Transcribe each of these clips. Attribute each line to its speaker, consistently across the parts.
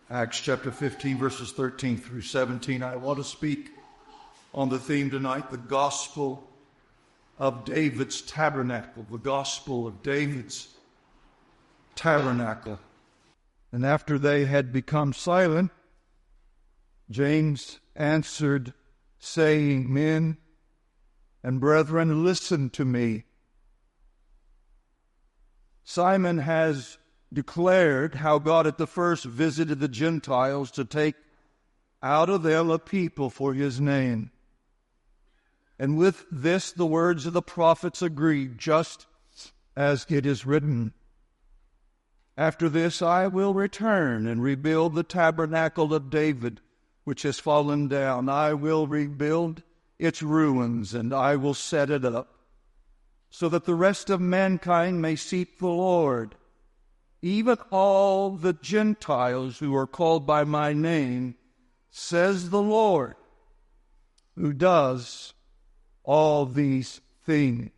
Speaker 1: Acts chapter 15, verses 13 through 17. I want to speak on the theme tonight, the gospel of David's tabernacle. The gospel of David's tabernacle. And after they had become silent, James answered, saying, Men and brethren, listen to me. Simon has declared how God at the first visited the Gentiles to take out of them a people for his name. And with this the words of the prophets agreed, just as it is written, After this I will return and rebuild the tabernacle of David, which has fallen down. I will rebuild its ruins, and I will set it up, so that the rest of mankind may seek the Lord, even all the Gentiles who are called by my name, says the Lord, who does all these things.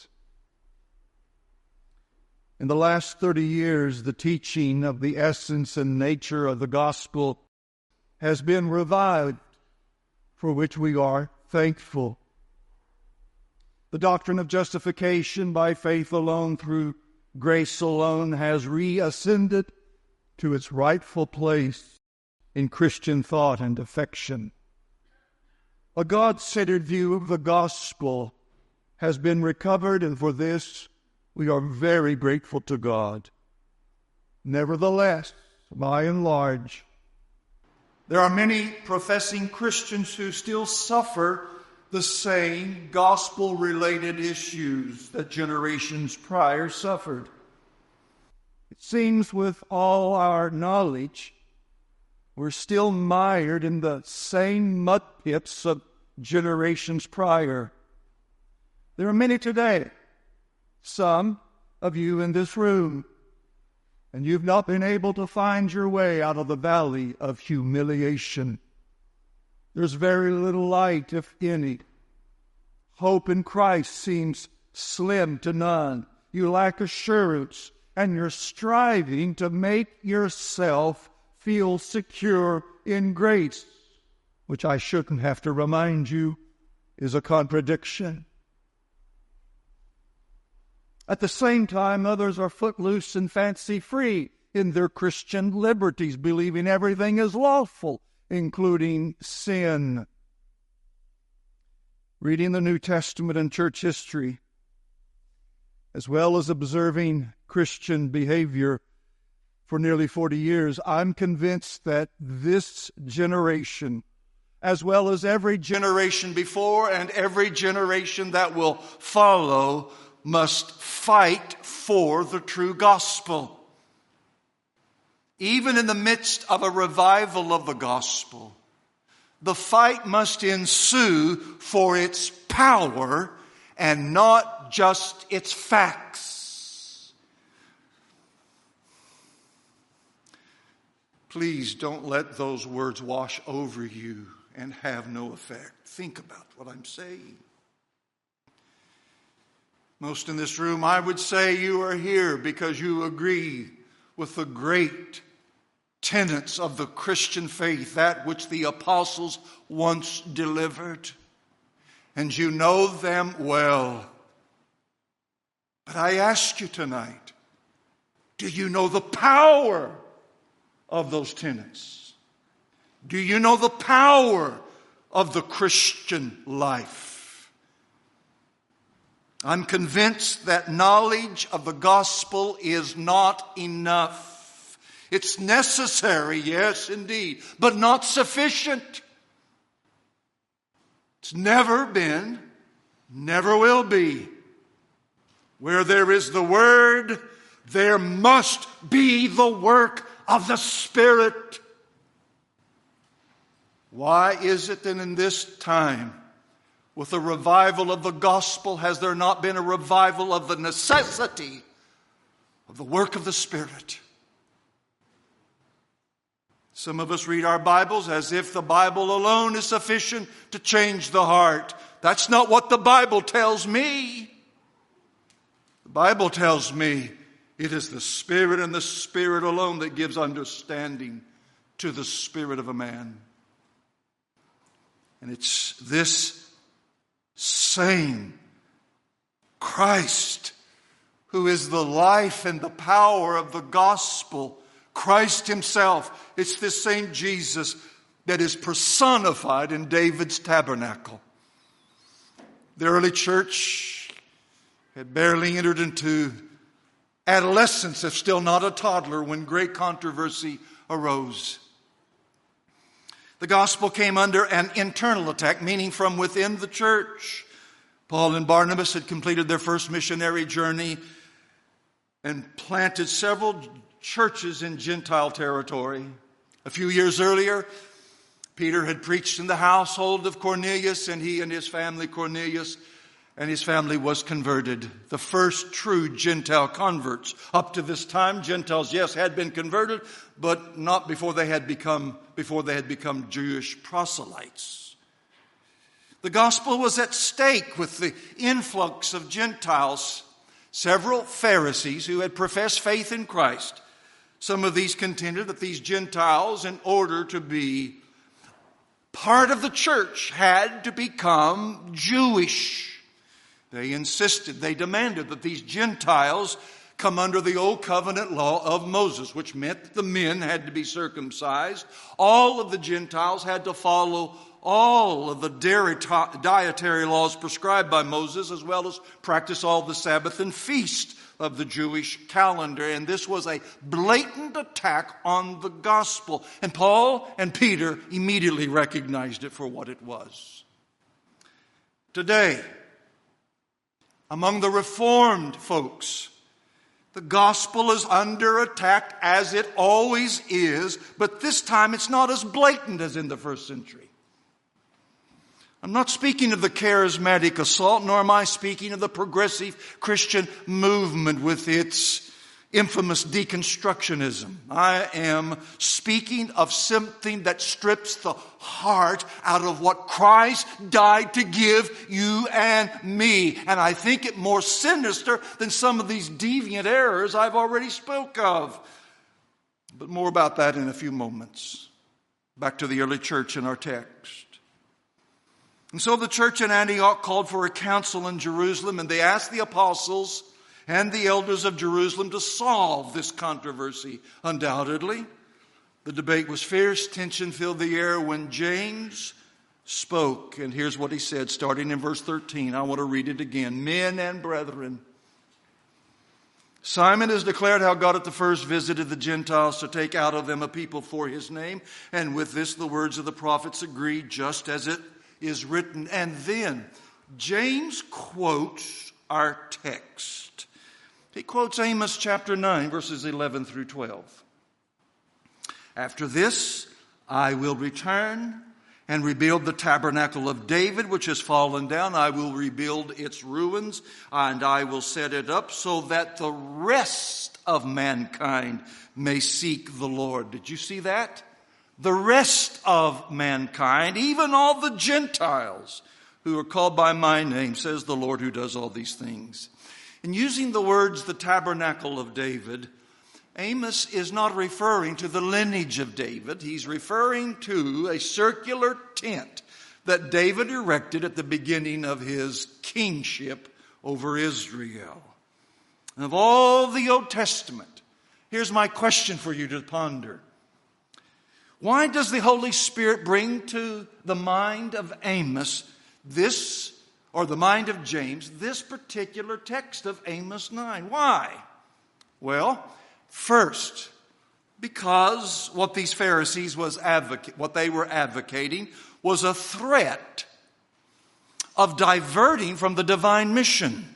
Speaker 1: In the last 30 years, the teaching of the essence and nature of the gospel has been revived, for which we are thankful. The doctrine of justification by faith alone through grace alone has reascended to its rightful place in Christian thought and affection. A God-centered view of the gospel has been recovered, and for this we are very grateful to God. Nevertheless, by and large, there are many professing Christians who still suffer the same gospel-related issues that generations prior suffered. It seems with all our knowledge, we're still mired in the same mud pits of generations prior. There are many today, some of you in this room, and you've not been able to find your way out of the valley of humiliation. There's very little light, if any. Hope in Christ seems slim to none. You lack assurance, and you're striving to make yourself feel secure in grace, which I shouldn't have to remind you is a contradiction. At the same time, others are footloose and fancy-free in their Christian liberties, believing everything is lawful, including sin. Reading the New Testament and church history, as well as observing Christian behavior for nearly 40 years, I'm convinced that this generation, as well as every generation before and every generation that will follow, must fight for the true gospel. Even in the midst of a revival of the gospel, the fight must ensue for its power and not just its facts. Please don't let those words wash over you and have no effect. Think about what I'm saying. Most in this room, I would say you are here because you agree with the great tenets of the Christian faith, that which the apostles once delivered, and you know them well. But I ask you tonight, do you know the power of those tenets? Do you know the power of the Christian life? I'm convinced that knowledge of the gospel is not enough. It's necessary, yes, indeed, but not sufficient. It's never been, never will be. Where there is the Word, there must be the work of the Spirit. Why is it that in this time, with the revival of the gospel, has there not been a revival of the necessity of the work of the Spirit? Some of us read our Bibles as if the Bible alone is sufficient to change the heart. That's not what the Bible tells me. The Bible tells me it is the Spirit and the Spirit alone that gives understanding to the spirit of a man. And it's this same Christ who is the life and the power of the gospel, Christ himself. It's this same Jesus that is personified in David's tabernacle. The early church had barely entered into adolescence, if still not a toddler, when great controversy arose. The gospel came under an internal attack, meaning from within the church. Paul and Barnabas had completed their first missionary journey and planted several churches in Gentile territory. A few years earlier, Peter had preached in the household of Cornelius, and he and his family, Cornelius and his family, was converted. The first true Gentile converts. Up to this time, Gentiles, yes, had been converted, but not before they had become Jewish proselytes. The gospel was at stake with the influx of Gentiles. Several Pharisees who had professed faith in Christ, some of these contended that these Gentiles, in order to be part of the church, had to become Jewish. They insisted, they demanded that these Gentiles come under the old covenant law of Moses, which meant that the men had to be circumcised. All of the Gentiles had to follow all of the dietary laws prescribed by Moses, as well as practice all the Sabbath and feast of the Jewish calendar. And this was a blatant attack on the gospel. And Paul and Peter immediately recognized it for what it was. Today, among the Reformed folks, the gospel is under attack, as it always is, but this time it's not as blatant as in the first century. I'm not speaking of the charismatic assault, nor am I speaking of the progressive Christian movement with its infamous deconstructionism. I am speaking of something that strips the heart out of what Christ died to give you and me. And I think it more sinister than some of these deviant errors I've already spoke of. But more about that in a few moments. Back to the early church in our text. And so the church in Antioch called for a council in Jerusalem, and they asked the apostles and the elders of Jerusalem to solve this controversy. Undoubtedly, the debate was fierce, tension filled the air when James spoke. And here's what he said, starting in verse 13. I want to read it again. Men and brethren, Simon has declared how God at the first visited the Gentiles to take out of them a people for his name. And with this the words of the prophets agree, just as it is written. And then James quotes our text. He quotes Amos chapter 9, verses 11 through 12. After this, I will return and rebuild the tabernacle of David, which has fallen down. I will rebuild its ruins, and I will set it up so that the rest of mankind may seek the Lord. Did you see that? The rest of mankind, even all the Gentiles who are called by my name, says the Lord who does all these things. In using the words, the tabernacle of David, Amos is not referring to the lineage of David. He's referring to a circular tent that David erected at the beginning of his kingship over Israel. And of all the Old Testament, here's my question for you to ponder. Why does the Holy Spirit bring to the mind of Amos this, or the mind of James, this particular text of Amos 9? Why? Well, first, because what these Pharisees what they were advocating was a threat of diverting from the divine mission.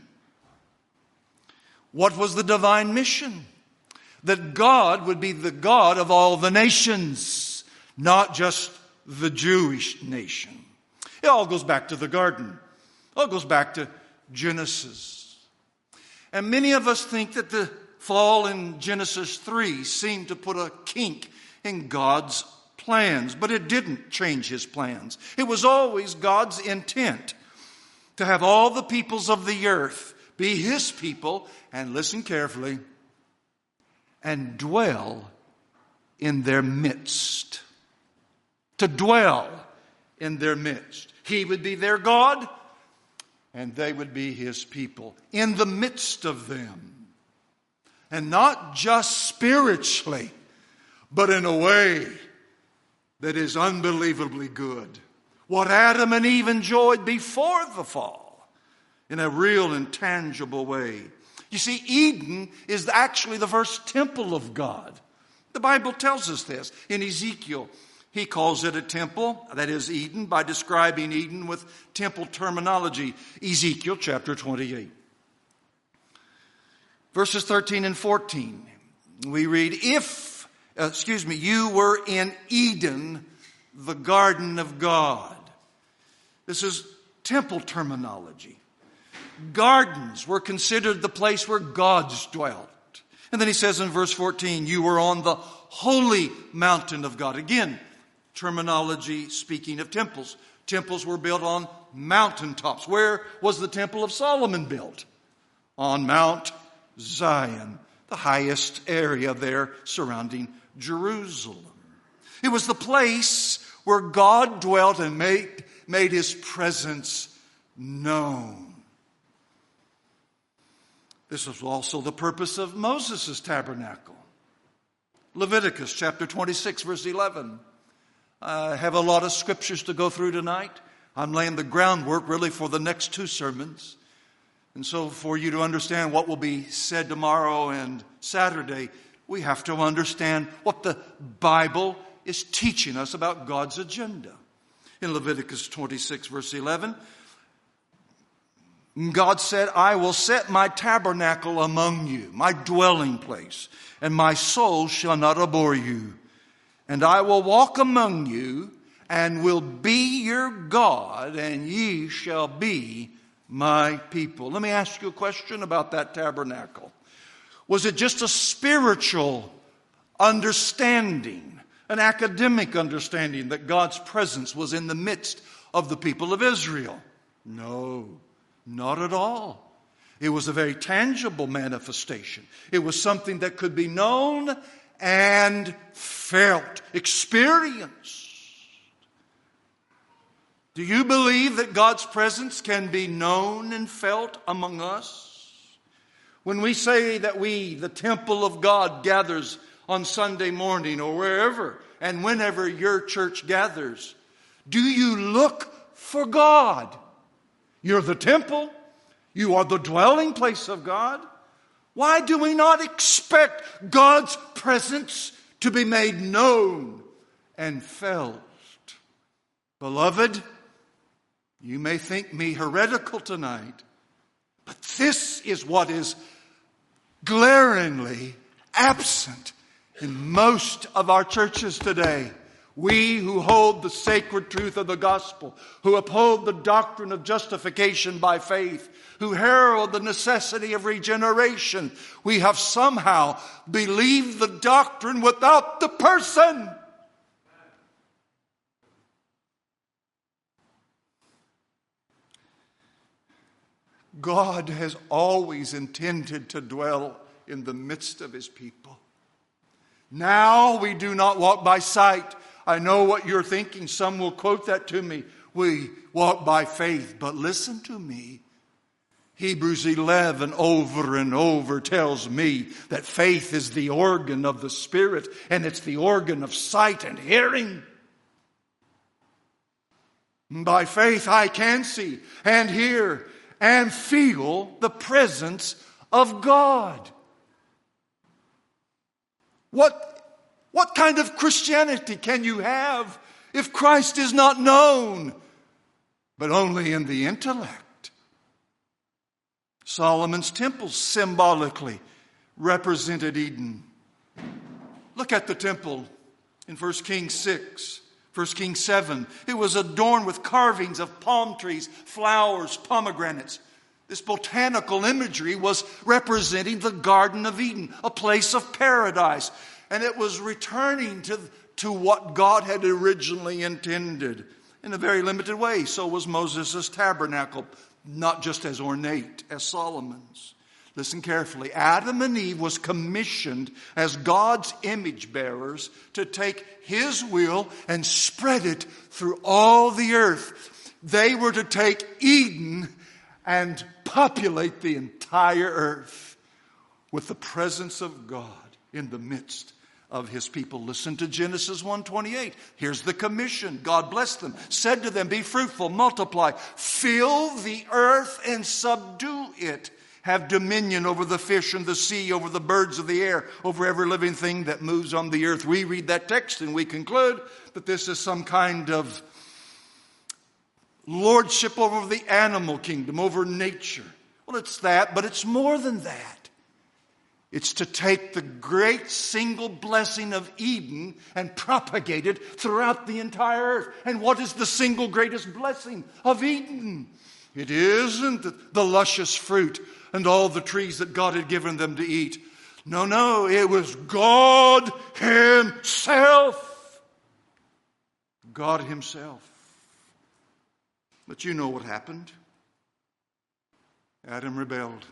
Speaker 1: What was the divine mission? That God would be the God of all the nations, not just the Jewish nation. It all goes back to the garden. It all goes back to Genesis. And many of us think that the fall in Genesis 3 seemed to put a kink in God's plans, but it didn't change his plans. It was always God's intent to have all the peoples of the earth be his people, and listen carefully, and dwell in their midst. to dwell in their midst. He would be their God, and they would be His people in the midst of them. And not just spiritually, but in a way that is unbelievably good. What Adam and Eve enjoyed before the fall, in a real and tangible way. You see, Eden is actually the first temple of God. The Bible tells us this. In Ezekiel, he calls it a temple, that is Eden, by describing Eden with temple terminology. Ezekiel chapter 28. Verses 13 and 14, we read, you were in Eden, the garden of God. This is temple terminology. Gardens were considered the place where gods dwelt. And then he says in verse 14, you were on the holy mountain of God. Again, terminology speaking of temples. Temples were built on mountaintops. Where was the Temple of Solomon built? On Mount Zion, the highest area there surrounding Jerusalem. It was the place where God dwelt and made His presence known. This was also the purpose of Moses' tabernacle. Leviticus chapter 26, verse 11. I have a lot of scriptures to go through tonight. I'm laying the groundwork really for the next two sermons. And so for you to understand what will be said tomorrow and Saturday, we have to understand what the Bible is teaching us about God's agenda. In Leviticus 26, verse 11, God said, I will set my tabernacle among you, my dwelling place, and my soul shall not abhor you. And I will walk among you, and will be your God, and ye shall be my people. Let me ask you a question about that tabernacle. Was it just a spiritual understanding, an academic understanding that God's presence was in the midst of the people of Israel? No. Not at all. It was a very tangible manifestation. It was something that could be known and felt, experienced. Do you believe that God's presence can be known and felt among us? When we say that the temple of God, gathers on Sunday morning or wherever and whenever your church gathers, do you look for God? You're the temple. You are the dwelling place of God. Why do we not expect God's presence to be made known and felt? Beloved, you may think me heretical tonight, but this is what is glaringly absent in most of our churches today. We who hold the sacred truth of the gospel, who uphold the doctrine of justification by faith, who herald the necessity of regeneration, we have somehow believed the doctrine without the person. God has always intended to dwell in the midst of His people. Now we do not walk by sight. I know what you're thinking. Some will quote that to me. We walk by faith. But listen to me. Hebrews 11 over and over tells me that faith is the organ of the Spirit, and it's the organ of sight and hearing. By faith I can see and hear and feel the presence of God. What kind of Christianity can you have if Christ is not known, but only in the intellect? Solomon's temple symbolically represented Eden. Look at the temple in 1 Kings 6, 1 Kings 7. It was adorned with carvings of palm trees, flowers, pomegranates. This botanical imagery was representing the Garden of Eden, a place of paradise. And it was returning to what God had originally intended in a very limited way. So was Moses' tabernacle, not just as ornate as Solomon's. Listen carefully. Adam and Eve was commissioned as God's image bearers to take His will and spread it through all the earth. They were to take Eden and populate the entire earth with the presence of God in the midst of His people. Listen to Genesis 1:28. Here's the commission. God blessed them, said to them, be fruitful, multiply, fill the earth and subdue it. Have dominion over the fish and the sea, over the birds of the air, over every living thing that moves on the earth. We read that text and we conclude that this is some kind of lordship over the animal kingdom, over nature. Well, it's that, but it's more than that. It's to take the great single blessing of Eden and propagate it throughout the entire earth. And what is the single greatest blessing of Eden? It isn't the luscious fruit and all the trees that God had given them to eat. No, it was God Himself. God Himself. But you know what happened. Adam rebelled.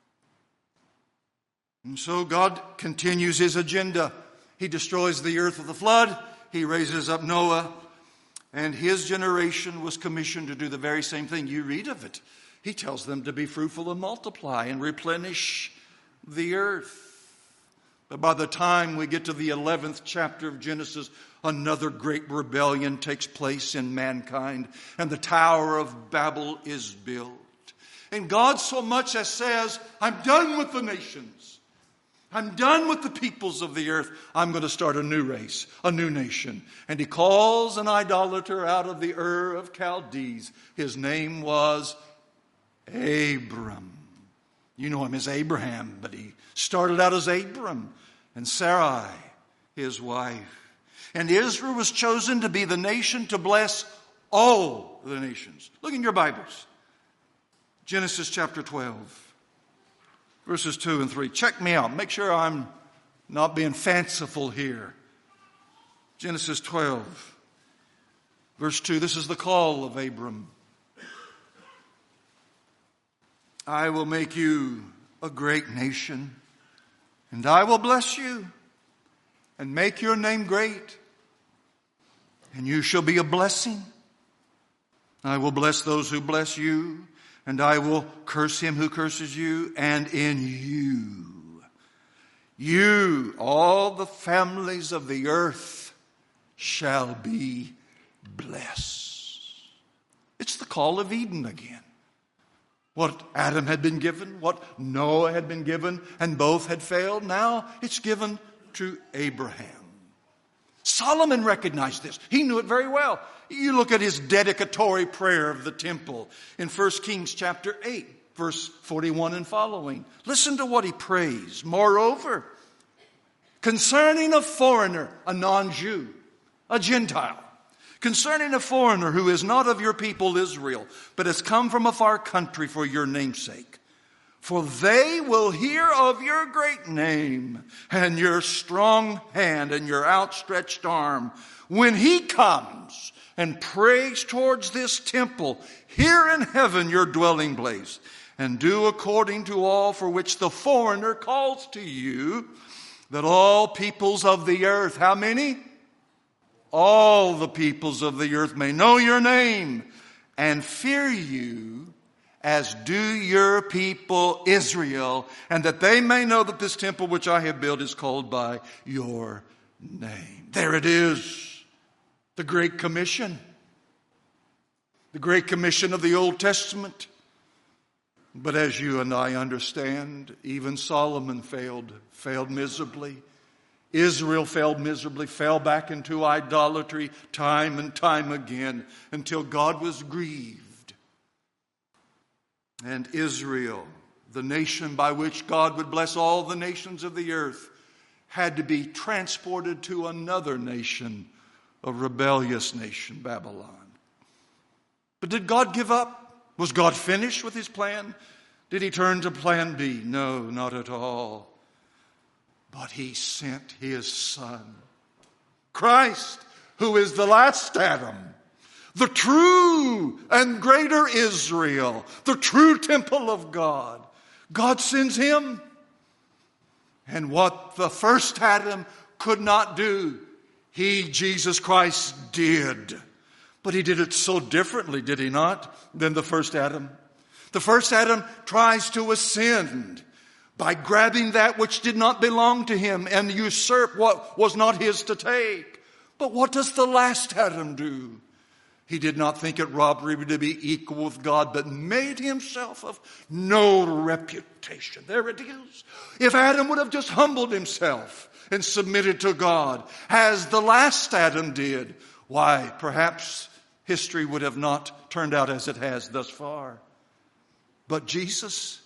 Speaker 1: And so God continues His agenda. He destroys the earth with the flood. He raises up Noah. And his generation was commissioned to do the very same thing. You read of it. He tells them to be fruitful and multiply and replenish the earth. But by the time we get to the 11th chapter of Genesis, another great rebellion takes place in mankind, and the Tower of Babel is built. And God so much as says, I'm done with the nations. I'm done with the peoples of the earth. I'm going to start a new race, a new nation. And He calls an idolater out of the Ur of Chaldees. His name was Abram. You know him as Abraham, but he started out as Abram, and Sarai, his wife. And Israel was chosen to be the nation to bless all the nations. Look in your Bibles. Genesis chapter 12, verses 2 and 3. Check me out. Make sure I'm not being fanciful here. Genesis 12, verse 2. This is the call of Abram. I will make you a great nation, and I will bless you and make your name great, and you shall be a blessing. I will bless those who bless you, and I will curse him who curses you, and in you, all the families of the earth shall be blessed. It's the call of Eden again. What Adam had been given, what Noah had been given, and both had failed. Now it's given to Abraham. Solomon recognized this. He knew it very well. You look at his dedicatory prayer of the temple in 1 Kings chapter 8, verse 41 and following. Listen to what he prays. Moreover, concerning a foreigner, a non-Jew, a Gentile, concerning a foreigner who is not of your people Israel, but has come from a far country for your name's sake. For they will hear of your great name and your strong hand and your outstretched arm when he comes and prays towards this temple here in heaven, your dwelling place, and do according to all for which the foreigner calls to you, that all peoples of the earth, how many? All the peoples of the earth may know your name and fear you as do your people Israel, and that they may know that this temple which I have built is called by your name. There it is, the Great Commission. The Great Commission of the Old Testament. But as you and I understand, even Solomon failed miserably. Israel failed miserably, fell back into idolatry time and time again until God was grieved. And Israel, the nation by which God would bless all the nations of the earth, had to be transported to another nation, a rebellious nation, Babylon. But did God give up? Was God finished with his plan? Did he turn to plan B? No, not at all. But he sent his Son, Christ, who is the last Adam, the true and greater Israel, the true temple of God, God sends him. And what the first Adam could not do, he, Jesus Christ, did. But he did it so differently, did he not, than the first Adam? The first Adam tries to ascend by grabbing that which did not belong to him and usurp what was not his to take. But what does the last Adam do? He did not think it robbery to be equal with God, but made himself of no reputation. There it is. If Adam would have just humbled himself and submitted to God, as the last Adam did, why, perhaps history would have not turned out as it has thus far. But Jesus,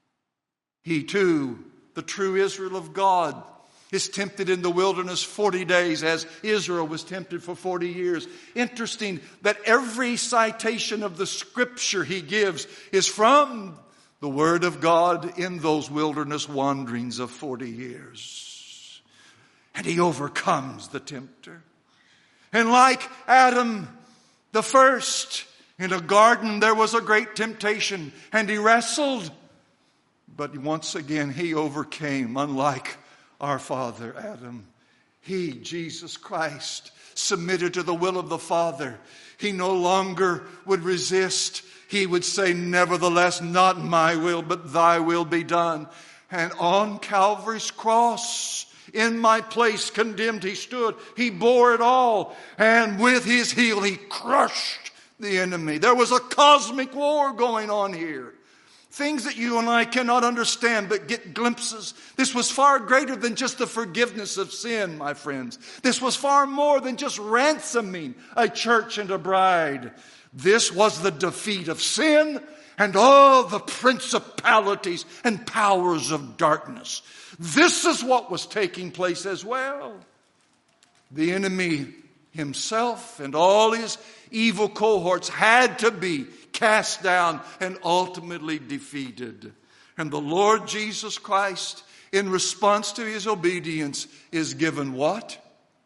Speaker 1: he too, the true Israel of God, is tempted in the wilderness 40 days as Israel was tempted for 40 years. Interesting that every citation of the scripture he gives is from the Word of God in those wilderness wanderings of 40 years. And he overcomes the tempter. And like Adam the first, in a garden there was a great temptation and he wrestled. But once again he overcame, unlike our father Adam. He, Jesus Christ, submitted to the will of the Father. He no longer would resist. He would say, nevertheless, not my will, but thy will be done. And on Calvary's cross, in my place condemned he stood. He bore it all. And with his heel he crushed the enemy. There was a cosmic war going on here. Things that you and I cannot understand but get glimpses. This was far greater than just the forgiveness of sin, my friends. This was far more than just ransoming a church and a bride. This was the defeat of sin and all the principalities and powers of darkness. This is what was taking place as well. The enemy himself and all his evil cohorts had to be cast down and ultimately defeated. And the Lord Jesus Christ, in response to his obedience, is given what?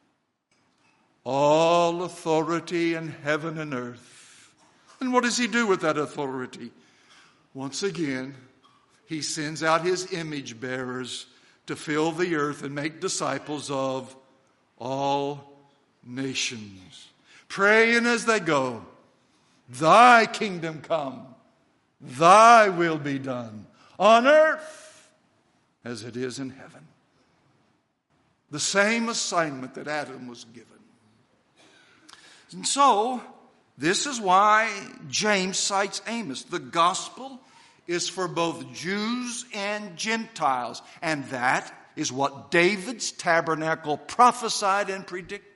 Speaker 1: All authority in heaven and earth. And what does he do with that authority? Once again, he sends out his image bearers to fill the earth and make disciples of all nations, praying as they go, thy kingdom come, thy will be done on earth as it is in heaven. The same assignment that Adam was given. And so, this is why James cites Amos. The gospel is for both Jews and Gentiles. And that is what David's tabernacle prophesied and predicted.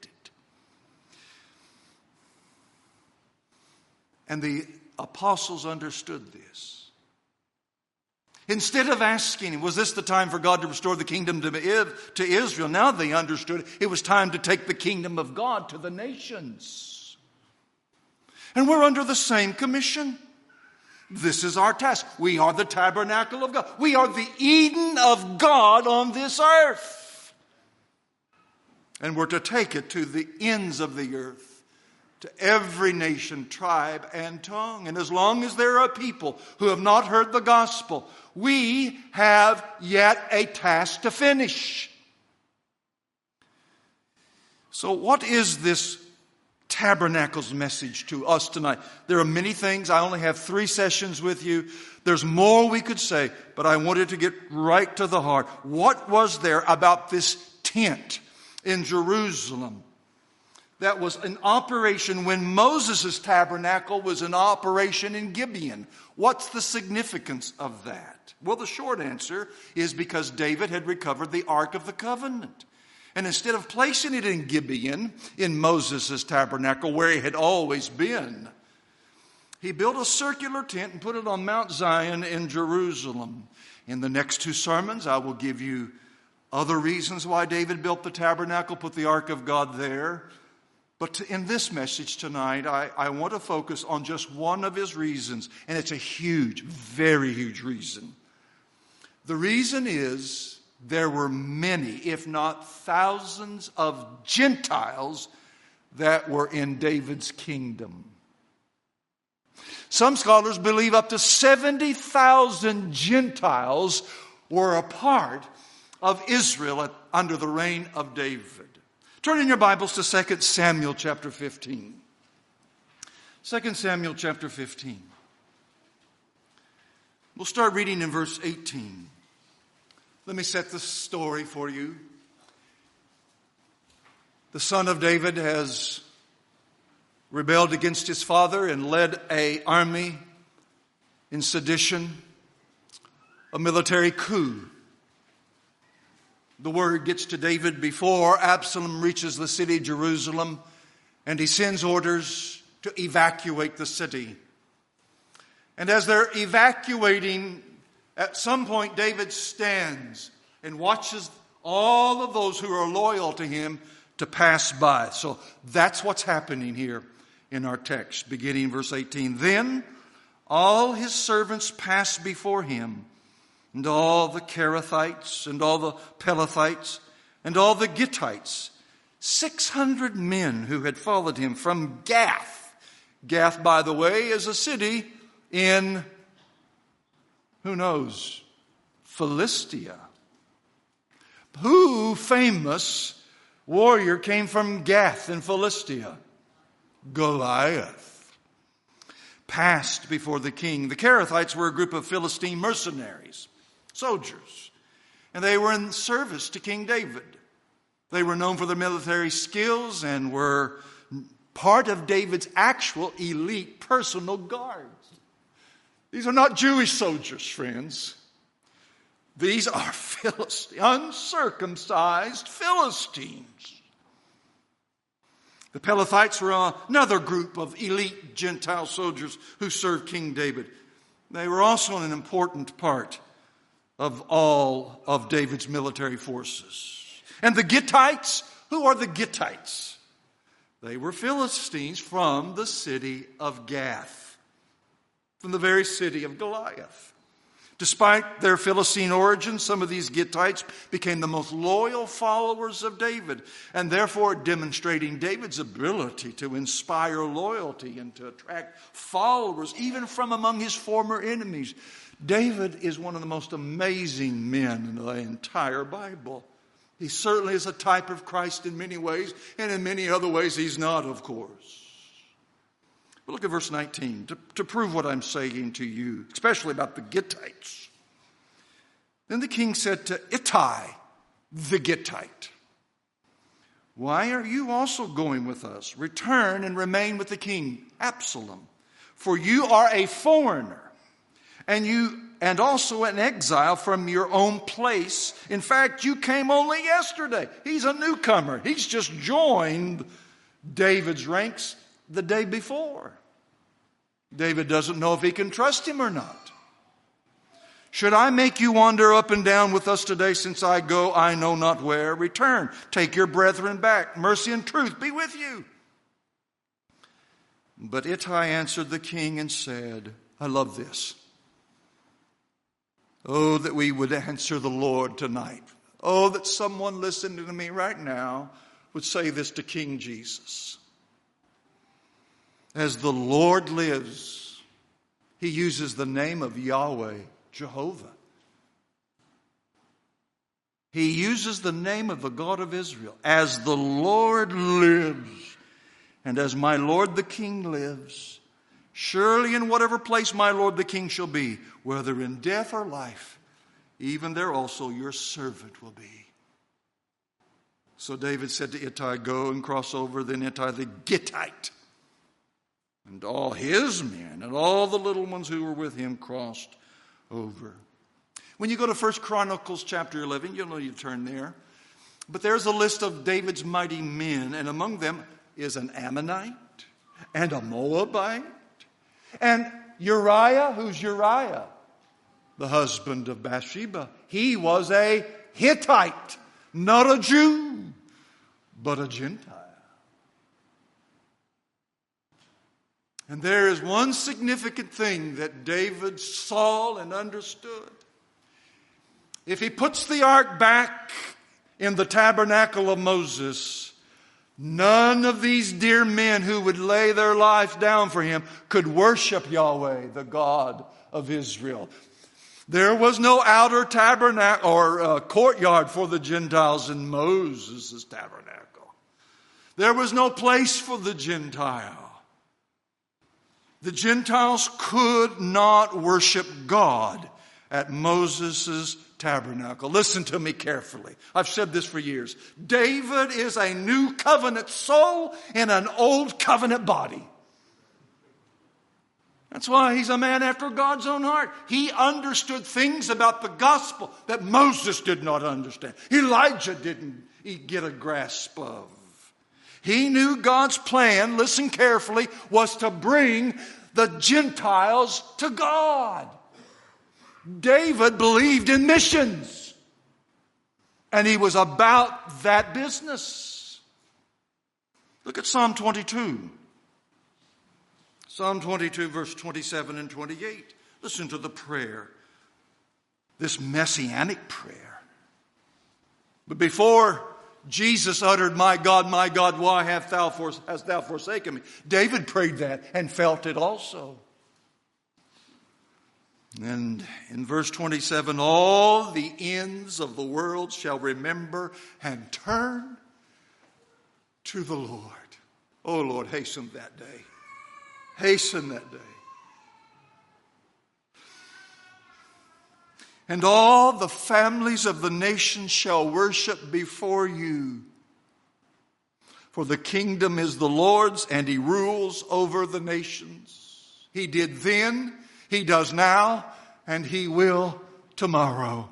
Speaker 1: And the apostles understood this. Instead of asking him, was this the time for God to restore the kingdom to Israel? Now they understood it was time to take the kingdom of God to the nations. And we're under the same commission. This is our task. We are the tabernacle of God. We are the Eden of God on this earth. And we're to take it to the ends of the earth. To every nation, tribe, and tongue. And as long as there are people who have not heard the gospel, we have yet a task to finish. So what is this tabernacle's message to us tonight? There are many things. I only have 3 sessions with you. There's more we could say, but I wanted to get right to the heart. What was there about this tent in Jerusalem that was an operation when Moses' tabernacle was an operation in Gibeon? What's the significance of that? Well, the short answer is because David had recovered the Ark of the Covenant. And instead of placing it in Gibeon, in Moses' tabernacle, where it had always been, he built a circular tent and put it on Mount Zion in Jerusalem. In the next 2 sermons, I will give you other reasons why David built the tabernacle, put the Ark of God there. But in this message tonight, I want to focus on just one of his reasons. And it's a huge, very huge reason. The reason is there were many, if not thousands, of Gentiles that were in David's kingdom. Some scholars believe up to 70,000 Gentiles were a part of Israel under the reign of David. Turn in your Bibles to 2 Samuel chapter 15. 2 Samuel chapter 15. We'll start reading in verse 18. Let me set the story for you. The son of David has rebelled against his father and led an army in sedition, a military coup. The word gets to David before Absalom reaches the city of Jerusalem, and he sends orders to evacuate the city. And as they're evacuating, at some point David stands and watches all of those who are loyal to him to pass by. So that's what's happening here in our text, beginning verse 18. Then all his servants passed before him, and all the Kerethites, and all the Pelethites, and all the Gittites, 600 men who had followed him from Gath. Gath, by the way, is a city in, who knows, Philistia. Who famous warrior came from Gath in Philistia? Goliath. Passed before the king. The Kerethites were a group of Philistine mercenaries, soldiers, and they were in service to King David. They were known for their military skills and were part of David's actual elite personal guards. These are not Jewish soldiers, friends. These are uncircumcised Philistines. The Pelethites were another group of elite Gentile soldiers who served King David. They were also an important part of all of David's military forces. And the Gittites, who are the Gittites? They were Philistines from the city of Gath, from the very city of Goliath. Despite their Philistine origin, some of these Gittites became the most loyal followers of David, and therefore demonstrating David's ability to inspire loyalty and to attract followers, even from among his former enemies. David is one of the most amazing men in the entire Bible. He certainly is a type of Christ in many ways, and in many other ways he's not, of course. But look at verse 19 to prove what I'm saying to you, especially about the Gittites. Then the king said to Ittai, the Gittite, "Why are you also going with us? Return and remain with the king, Absalom, for you are a foreigner, and also an exile from your own place. In fact, you came only yesterday." He's a newcomer. He's just joined David's ranks the day before. David doesn't know if he can trust him or not. "Should I make you wander up and down with us today, since I go I know not where? Return, take your brethren back. Mercy and truth be with you." But Ittai answered the king and said, I love this. Oh, that we would answer the Lord tonight. Oh, that someone listening to me right now would say this to King Jesus. As the Lord lives, he uses the name of Yahweh, Jehovah. He uses the name of the God of Israel. As the Lord lives, and as my Lord the King lives, surely in whatever place my Lord the King shall be, whether in death or life, even there also your servant will be. So David said to Ittai, "Go and cross over." Then Ittai the Gittite and all his men and all the little ones who were with him crossed over. When you go to 1 Chronicles chapter 11, you'll know you turn there. But there's a list of David's mighty men, and among them is an Ammonite and a Moabite. And Uriah, who's Uriah? The husband of Bathsheba. He was a Hittite, not a Jew, but a Gentile. And there is one significant thing that David saw and understood. If he puts the ark back in the tabernacle of Moses, None of these dear men who would lay their life down for Him could worship Yahweh, the God of Israel. There was no outer tabernacle or courtyard for the Gentiles in Moses' tabernacle. There was no place for the Gentile. The Gentiles could not worship God at Moses' tabernacle. Listen to me carefully. I've said this for years. David is a new covenant soul in an old covenant body. That's why he's a man after God's own heart. He understood things about the gospel that Moses did not understand. Elijah didn't get a grasp of. He knew God's plan, listen carefully, was to bring the Gentiles to God. David believed in missions, and he was about that business. Look at Psalm 22. Psalm 22, verse 27 and 28. Listen to the prayer, this messianic prayer. But before Jesus uttered, my God, why hast thou forsaken me?" David prayed that and felt it also. And in verse 27, "All the ends of the world shall remember and turn to the Lord." Oh Lord, hasten that day. Hasten that day. "And all the families of the nations shall worship before you. For the kingdom is the Lord's, and He rules over the nations. He did then, He does now, and He will tomorrow."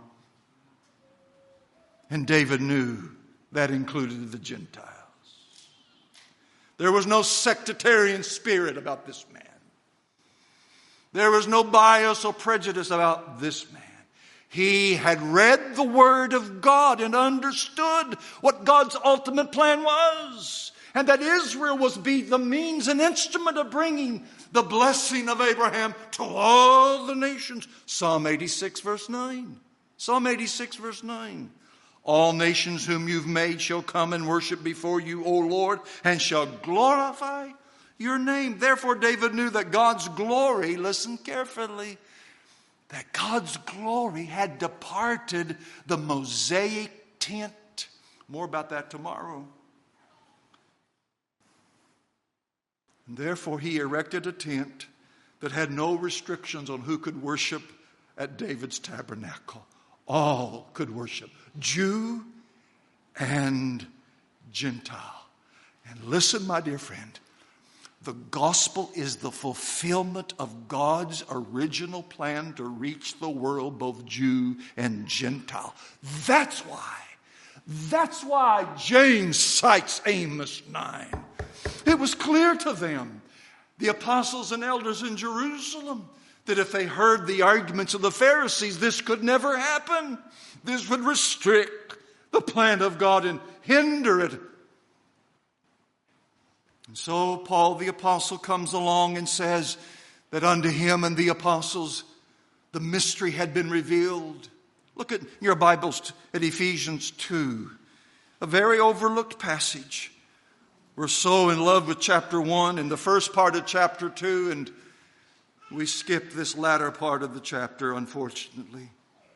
Speaker 1: And David knew that included the Gentiles. There was no sectarian spirit about this man. There was no bias or prejudice about this man. He had read the Word of God and understood what God's ultimate plan was, and that Israel was be the means and instrument of bringing the blessing of Abraham to all the nations. Psalm 86, verse 9. Psalm 86, verse 9. "All nations whom you've made shall come and worship before you, O Lord, and shall glorify your name." Therefore, David knew that God's glory, listen carefully, that God's glory had departed the Mosaic tent. More about that tomorrow. And therefore, he erected a tent that had no restrictions on who could worship at David's tabernacle. All could worship, Jew and Gentile. And listen, my dear friend, the gospel is the fulfillment of God's original plan to reach the world, both Jew and Gentile. That's why James cites Amos 9. It was clear to them, the apostles and elders in Jerusalem, that if they heard the arguments of the Pharisees, this could never happen. This would restrict the plan of God and hinder it. And so Paul the apostle comes along and says that unto him and the apostles the mystery had been revealed. Look at your Bibles at Ephesians 2, a very overlooked passage. We're so in love with chapter 1 and the first part of chapter 2, and we skip this latter part of the chapter, unfortunately.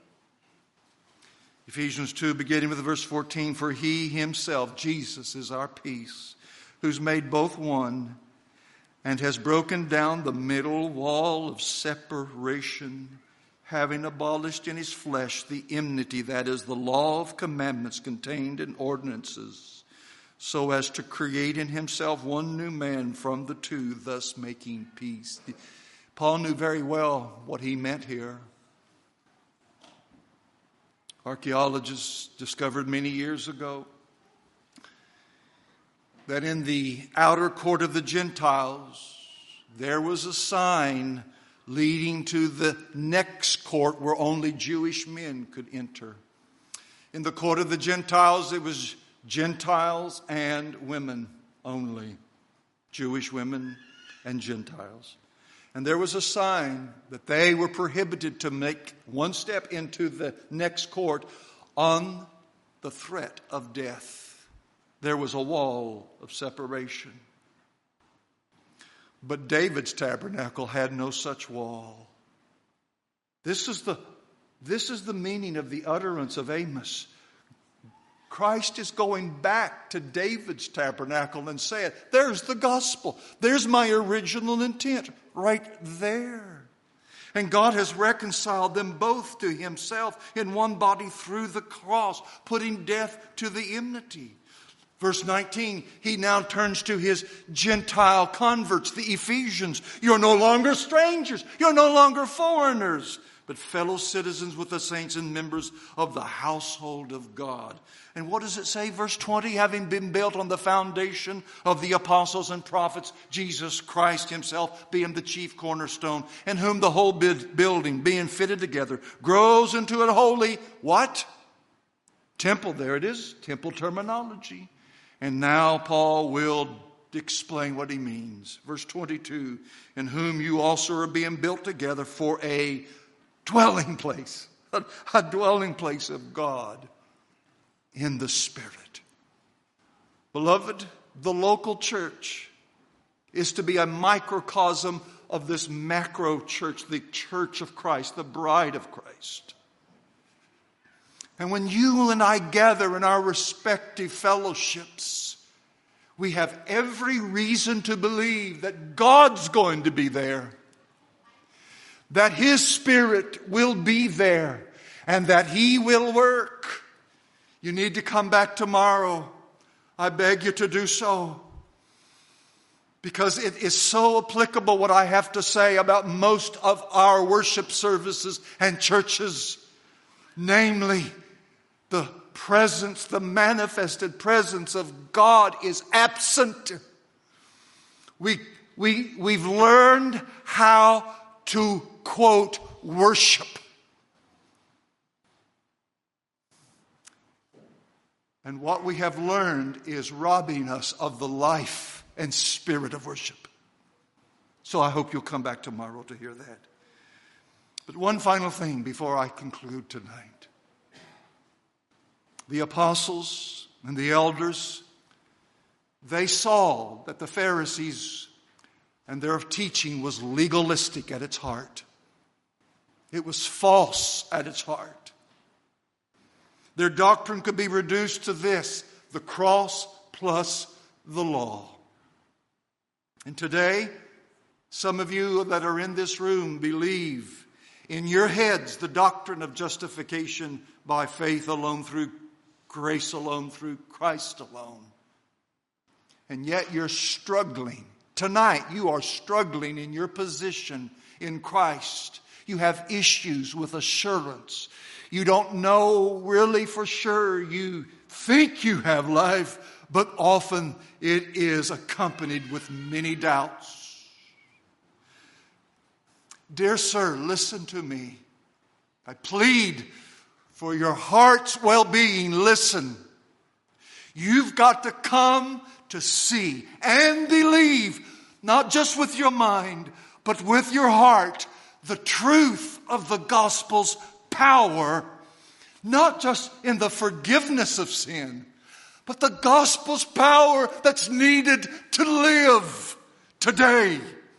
Speaker 1: Ephesians 2, beginning with verse 14, "For He Himself, Jesus, is our peace, who's made both one, and has broken down the middle wall of separation, having abolished in His flesh the enmity, that is, the law of commandments contained in ordinances, so as to create in Himself one new man from the two, thus making peace." Paul knew very well what he meant here. Archaeologists discovered many years ago that in the outer court of the Gentiles, there was a sign leading to the next court where only Jewish men could enter. In the court of the Gentiles, it was Gentiles and women only. Jewish women and Gentiles. And there was a sign that they were prohibited to make one step into the next court on the threat of death. there was a wall of separation. But David's tabernacle had no such wall. This is the meaning of the utterance of Amos. Christ is going back to David's tabernacle and saying, there's the gospel. There's my original intent right there. And God has reconciled them both to himself in one body through the cross, putting death to the enmity. Verse 19, he now turns to his Gentile converts, the Ephesians. You're no longer strangers. You're no longer foreigners, but fellow citizens with the saints and members of the household of God. And what does it say? Verse 20, having been built on the foundation of the apostles and prophets, Jesus Christ himself being the chief cornerstone, in whom the whole building being fitted together grows into a holy, what? Temple. There it is, temple terminology. And now Paul will explain what he means. Verse 22, in whom you also are being built together for a dwelling place, a dwelling place of God in the Spirit. Beloved, the local church is to be a microcosm of this macro church, the church of Christ, the bride of Christ. And when you and I gather in our respective fellowships, we have every reason to believe that God's going to be there, that his Spirit will be there, and that he will work. You need to come back tomorrow. I beg you to do so. Because it is so applicable what I have to say about most of our worship services and churches. Namely, the presence, the manifested presence of God is absent. We've learned how to, quote, worship. And what we have learned is robbing us of the life and spirit of worship. So I hope you'll come back tomorrow to hear that. But one final thing before I conclude tonight. The apostles and the elders, they saw that the Pharisees and their teaching was legalistic at its heart. It was false at its heart. Their doctrine could be reduced to this: the cross plus the law. And today, some of you that are in this room believe in your heads the doctrine of justification by faith alone, through grace alone, through Christ alone. And yet you're struggling. Tonight you are struggling in your position in Christ. You have issues with assurance. You don't know really for sure. You think you have life, but often it is accompanied with many doubts. Dear sir, listen to me. I plead for your heart's well-being. Listen. You've got to come to see and believe, not just with your mind, but with your heart, the truth of the gospel's power, not just in the forgiveness of sin, but the gospel's power that's needed to live today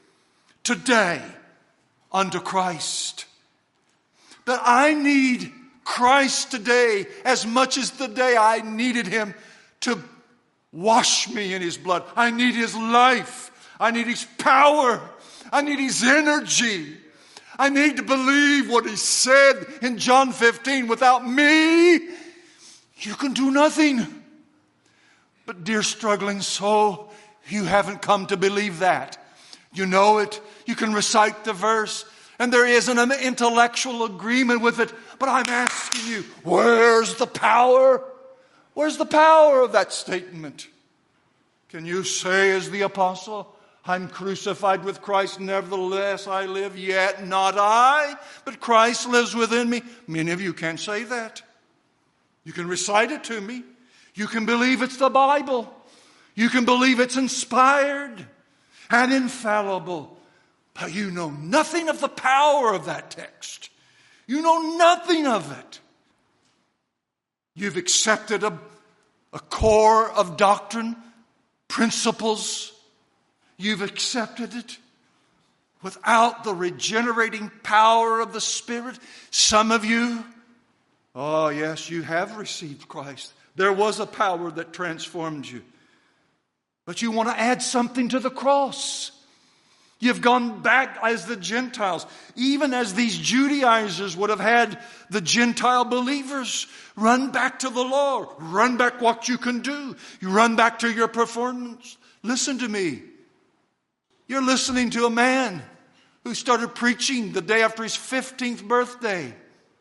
Speaker 1: unto Christ. That I need Christ today as much as the day I needed him to wash me in his blood. I need his life. I need his power. I need his energy. I need to believe what he said in John 15. Without me, you can do nothing. But dear struggling soul, you haven't come to believe that. You know it. You can recite the verse. And there is an intellectual agreement with it. But I'm asking you, where's the power? Where's the power of that statement? Can you say as the apostle, I'm crucified with Christ, nevertheless I live, yet not I, but Christ lives within me? Many of you can't say that. You can recite it to me. You can believe it's the Bible. You can believe it's inspired and infallible. But you know nothing of the power of that text. You know nothing of it. You've accepted a core of doctrine, principles. You've accepted it. Without the regenerating power of the Spirit, some of you, oh yes, you have received Christ. There was a power that transformed you. But you want to add something to the cross. You've gone back as the Gentiles, even as these Judaizers would have had the Gentile believers. Run back to the law. Run back what you can do. You run back to your performance. Listen to me. You're listening to a man who started preaching the day after his 15th birthday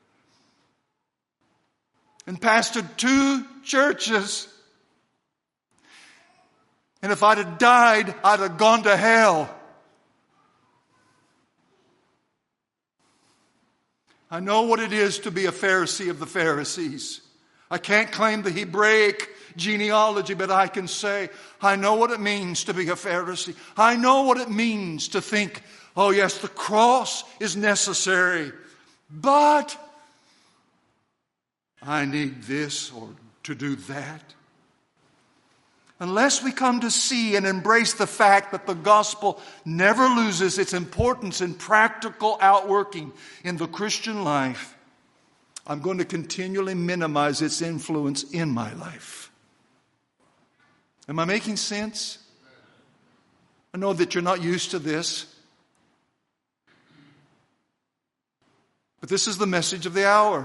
Speaker 1: and pastored 2 churches. And if I'd have died, I'd have gone to hell. I know what it is to be a Pharisee of the Pharisees. I can't claim the Hebraic genealogy, but I can say, I know what it means to be a Pharisee. I know what it means to think, oh yes, the cross is necessary, but I need this or to do that. Unless we come to see and embrace the fact that the gospel never loses its importance in practical outworking in the Christian life, I'm going to continually minimize its influence in my life. Am I making sense? I know that you're not used to this, but this is the message of the hour.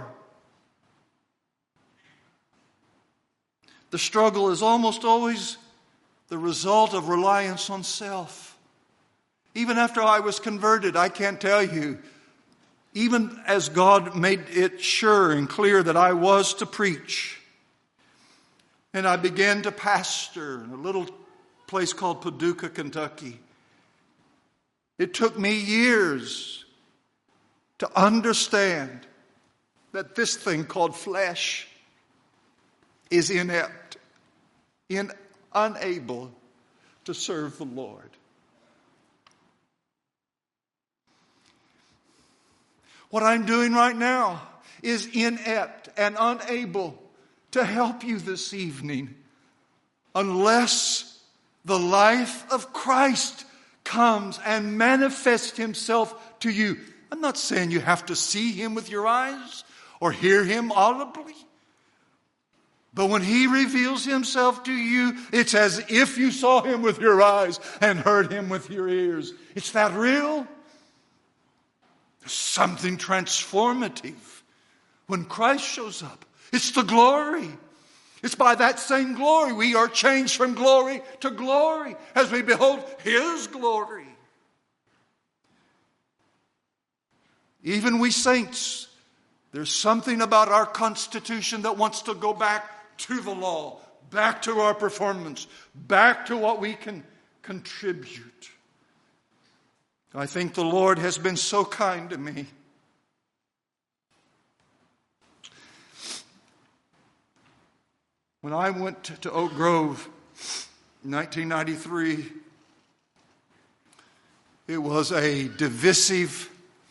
Speaker 1: The struggle is almost always the result of reliance on self. Even after I was converted, I can't tell you, even as God made it sure and clear that I was to preach, and I began to pastor in a little place called Paducah, Kentucky. It took me years to understand that this thing called flesh is inept, unable to serve the Lord. What I'm doing right now is inept and unable to help you this evening unless the life of Christ comes and manifests Himself to you. I'm not saying you have to see Him with your eyes or hear Him audibly. But when He reveals Himself to you, it's as if you saw Him with your eyes and heard Him with your ears. It's that real. There's something transformative when Christ shows up. It's the glory. It's by that same glory we are changed from glory to glory as we behold His glory. Even we saints, there's something about our constitution that wants to go back to the law, back to our performance, back to what we can contribute. I think the Lord has been so kind to me. When I went to Oak Grove in 1993, it was a divisive,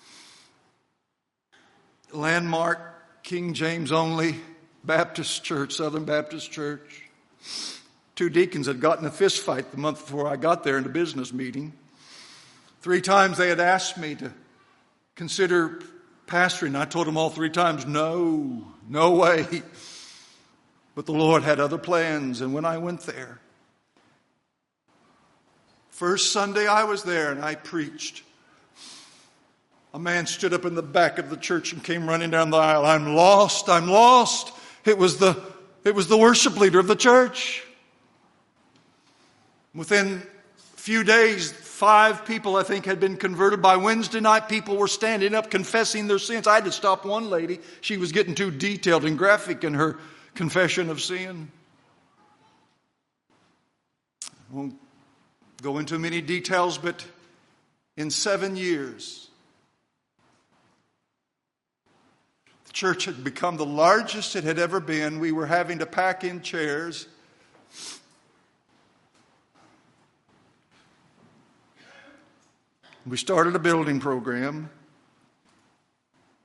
Speaker 1: landmark, King James only Baptist church, Southern Baptist church. 2 deacons had gotten in a fist fight the month before I got there in a business meeting. 3 times they had asked me to consider pastoring. I told them all 3 times, no way. But the Lord had other plans, and when I went there, first Sunday I was there and I preached, a man stood up in the back of the church and came running down the aisle. I'm lost. It was the worship leader of the church. Within a few days, 5 people, I think, had been converted. By Wednesday night, people were standing up confessing their sins. I had to stop one lady. She was getting too detailed and graphic in her confession of sin. I won't go into many details, but in 7 years, the church had become the largest it had ever been. We were having to pack in chairs. We started a building program.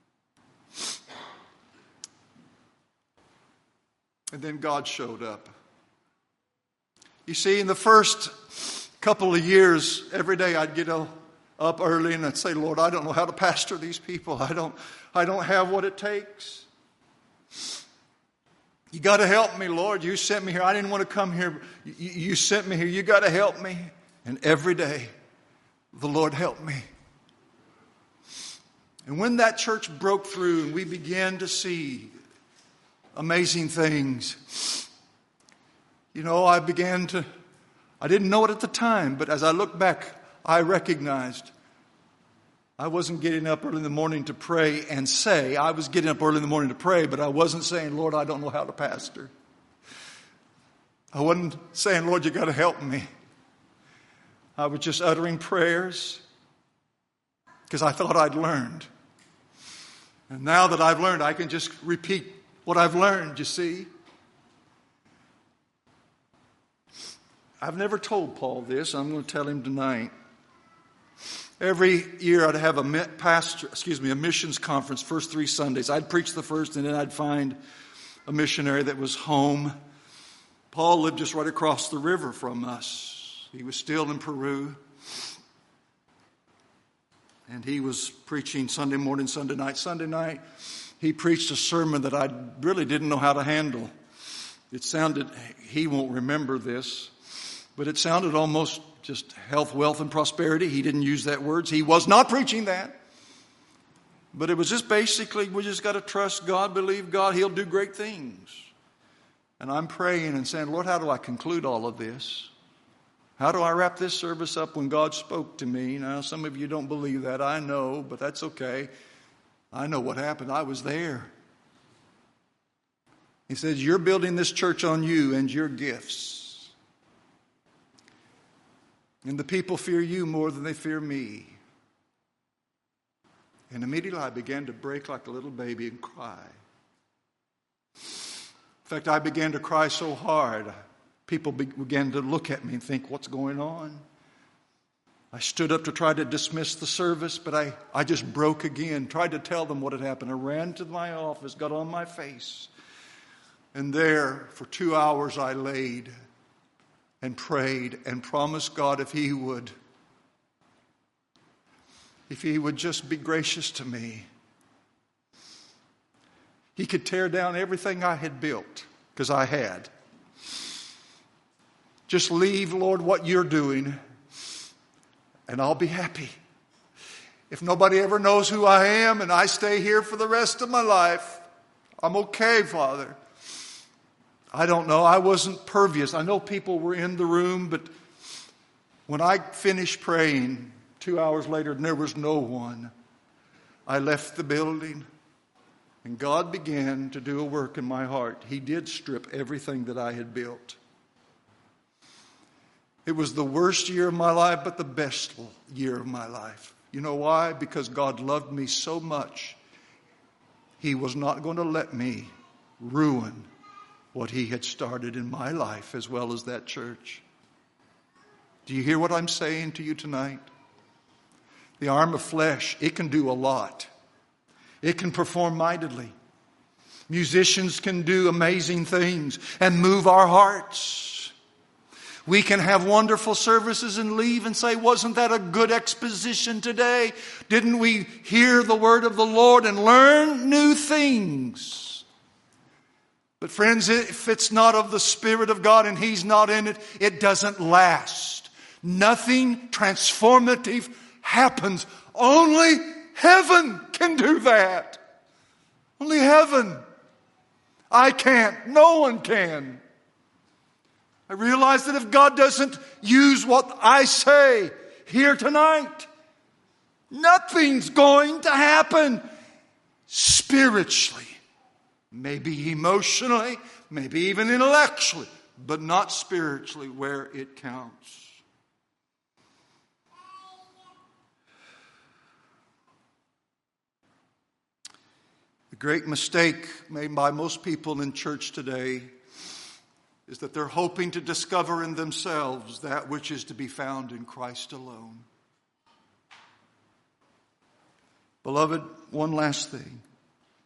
Speaker 1: And then God showed up. You see, in the first couple of years, every day I'd get up early and I'd say, Lord, I don't know how to pastor these people. I don't have what it takes. You got to help me, Lord. You sent me here. I didn't want to come here. You sent me here. You got to help me. And every day, the Lord helped me. And when that church broke through and we began to see amazing things, I didn't know it at the time, but as I look back, I recognized I wasn't getting up early in the morning to pray and say. I was getting up early in the morning to pray, but I wasn't saying, Lord, I don't know how to pastor. I wasn't saying, Lord, you got to help me. I was just uttering prayers because I thought I'd learned. And now that I've learned, I can just repeat what I've learned, you see. I've never told Paul this. I'm going to tell him tonight. Every year I'd have a missions conference, first 3 Sundays. I'd preach the first and then I'd find a missionary that was home. Paul lived just right across the river from us. He was still in Peru. And he was preaching Sunday morning, Sunday night. Sunday night, he preached a sermon that I really didn't know how to handle. It sounded, he won't remember this, but it sounded almost just health, wealth, and prosperity. He didn't use that words. He was not preaching that. But it was just basically, we just got to trust God, believe God. He'll do great things. And I'm praying and saying, Lord, how do I conclude all of this? How do I wrap this service up when God spoke to me? Now, some of you don't believe that. I know, but that's okay. I know what happened. I was there. He says, you're building this church on you and your gifts. And the people fear you more than they fear me. And immediately I began to break like a little baby and cry. In fact, I began to cry so hard, people began to look at me and think, what's going on? I stood up to try to dismiss the service, but I just broke again, tried to tell them what had happened. I ran to my office, got on my face, and there for 2 hours I laid and prayed and promised God if He would just be gracious to me, He could tear down everything I had built, because I had. Just leave, Lord, what you're doing, and I'll be happy. If nobody ever knows who I am and I stay here for the rest of my life, I'm okay, Father. I don't know. I wasn't pervious. I know people were in the room, but when I finished praying 2 hours later and there was no one, I left the building and God began to do a work in my heart. He did strip everything that I had built. It was the worst year of my life, but the best year of my life. You know why? Because God loved me so much. He was not going to let me ruin what He had started in my life as well as that church. Do you hear what I'm saying to you tonight? The arm of flesh, it can do a lot. It can perform mightily. Musicians can do amazing things and move our hearts. We can have wonderful services and leave and say, wasn't that a good exposition today? Didn't we hear the word of the Lord and learn new things? But friends, if it's not of the Spirit of God and He's not in it, it doesn't last. Nothing transformative happens. Only heaven can do that. Only heaven. I can't. No one can. I realize that if God doesn't use what I say here tonight, nothing's going to happen spiritually. Maybe emotionally, maybe even intellectually, but not spiritually where it counts. The great mistake made by most people in church today is that they're hoping to discover in themselves that which is to be found in Christ alone. Beloved, one last thing.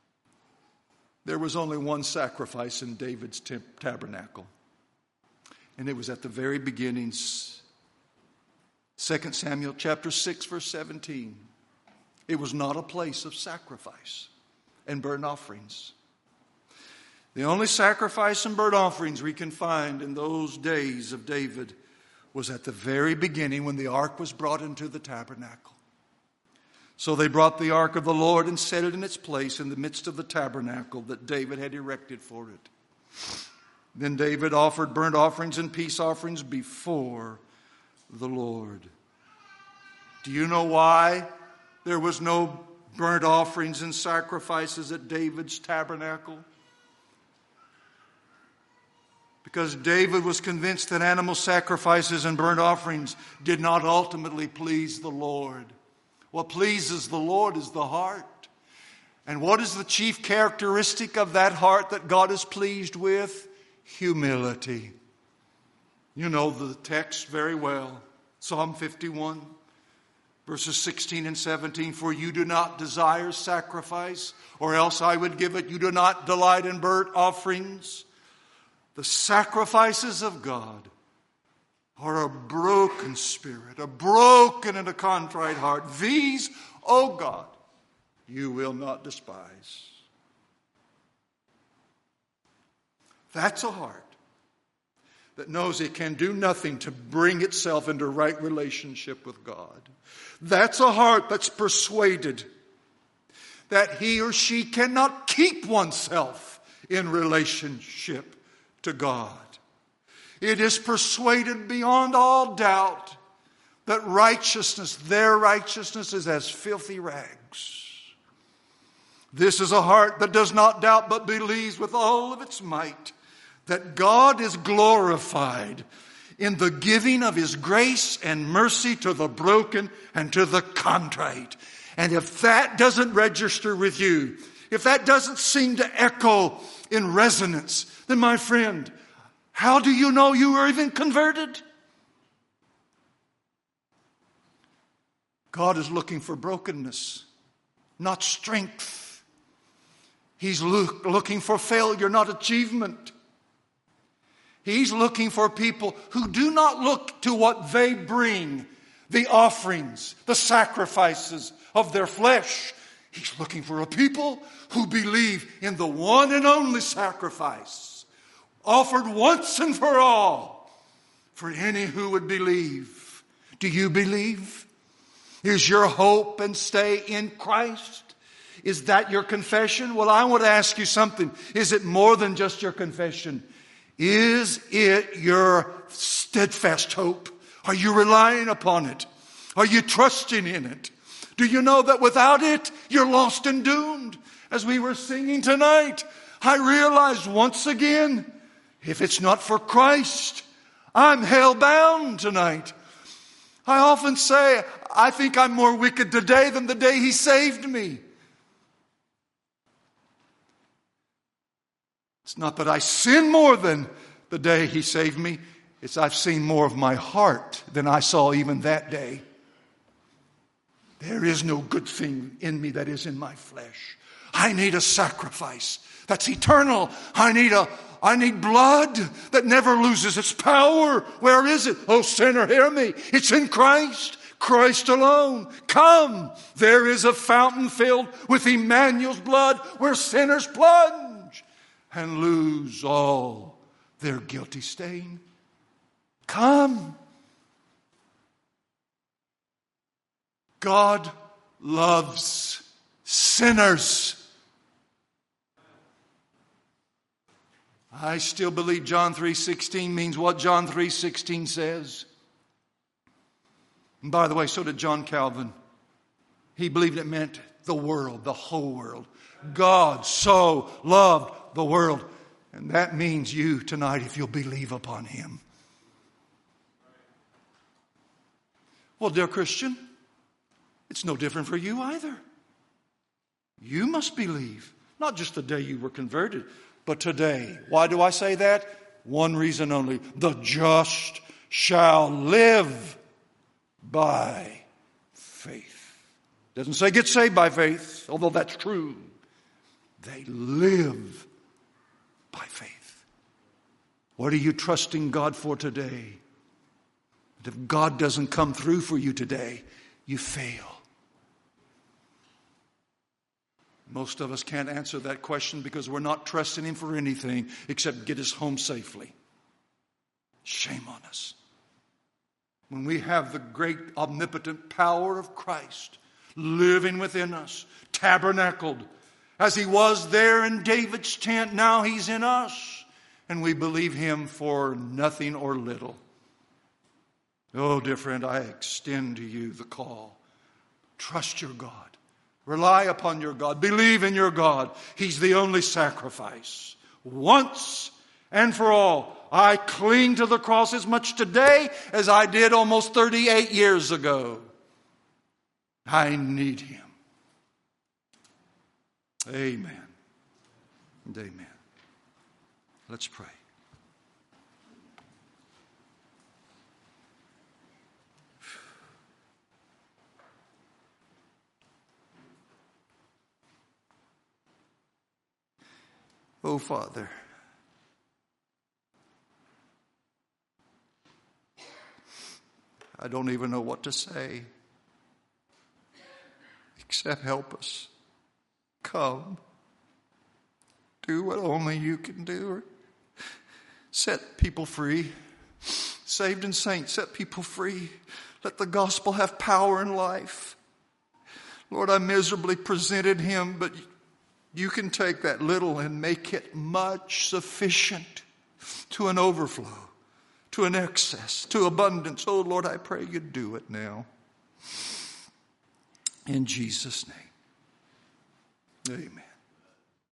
Speaker 1: There was only one sacrifice in David's tabernacle. And it was at the very beginnings. 2 Samuel chapter 6, verse 17. It was not a place of sacrifice and burnt offerings. The only sacrifice and burnt offerings we can find in those days of David was at the very beginning when the ark was brought into the tabernacle. So they brought the ark of the Lord and set it in its place in the midst of the tabernacle that David had erected for it. Then David offered burnt offerings and peace offerings before the Lord. Do you know why there was no burnt offerings and sacrifices at David's tabernacle? Because David was convinced that animal sacrifices and burnt offerings did not ultimately please the Lord. What pleases the Lord is the heart. And what is the chief characteristic of that heart that God is pleased with? Humility. You know the text very well. Psalm 51, verses 16 and 17. For you do not desire sacrifice, or else I would give it. You do not delight in burnt offerings. The sacrifices of God are a broken spirit, a broken and a contrite heart. These, O God, you will not despise. That's a heart that knows it can do nothing to bring itself into right relationship with God. That's a heart that's persuaded that he or she cannot keep oneself in relationship to God. It is persuaded beyond all doubt that righteousness, their righteousness, is as filthy rags. This is a heart that does not doubt but believes with all of its might that God is glorified in the giving of His grace and mercy to the broken and to the contrite. And if that doesn't register with you, if that doesn't seem to echo in resonance, then my friend, how do you know you are even converted? God is looking for brokenness, not strength. He's looking for failure, not achievement. He's looking for people who do not look to what they bring, the offerings, the sacrifices of their flesh. He's looking for a people who believe in the one and only sacrifice, offered once and for all, for any who would believe. Do you believe? Is your hope and stay in Christ? Is that your confession? Well, I want to ask you something. Is it more than just your confession? Is it your steadfast hope? Are you relying upon it? Are you trusting in it? Do you know that without it, you're lost and doomed? As we were singing tonight, I realized once again, if it's not for Christ, I'm hell-bound tonight. I often say, I think I'm more wicked today than the day He saved me. It's not that I sin more than the day He saved me. It's I've seen more of my heart than I saw even that day. There is no good thing in me that is in my flesh. I need a sacrifice that's eternal. I need blood that never loses its power. Where is it? Oh, sinner, hear me. It's in Christ. Christ alone. Come. There is a fountain filled with Emmanuel's blood where sinners plunge and lose all their guilty stain. Come. God loves sinners. I still believe John 3:16 means what John 3:16 says. And by the way, so did John Calvin. He believed it meant the world, the whole world. God so loved the world. And that means you tonight if you'll believe upon Him. Well, dear Christian, it's no different for you either. You must believe, not just the day you were converted, but today. Why do I say that? One reason only. The just shall live by faith. Doesn't say get saved by faith, although that's true. They live by faith. What are you trusting God for today? But if God doesn't come through for you today, you fail. Most of us can't answer that question because we're not trusting Him for anything except get us home safely. Shame on us. When we have the great omnipotent power of Christ living within us, tabernacled, as He was there in David's tent, now He's in us. And we believe Him for nothing or little. Oh, dear friend, I extend to you the call. Trust your God. Rely upon your God. Believe in your God. He's the only sacrifice. Once and for all. I cling to the cross as much today as I did almost 38 years ago. I need Him. Amen and amen. Let's pray. Oh, Father, I don't even know what to say except help us. Come. Do what only you can do. Set people free. Saved and saints, set people free. Let the gospel have power and life. Lord, I miserably presented Him, but you can take that little and make it much sufficient to an overflow, to an excess, to abundance. Oh, Lord, I pray you do it now. In Jesus' name, amen.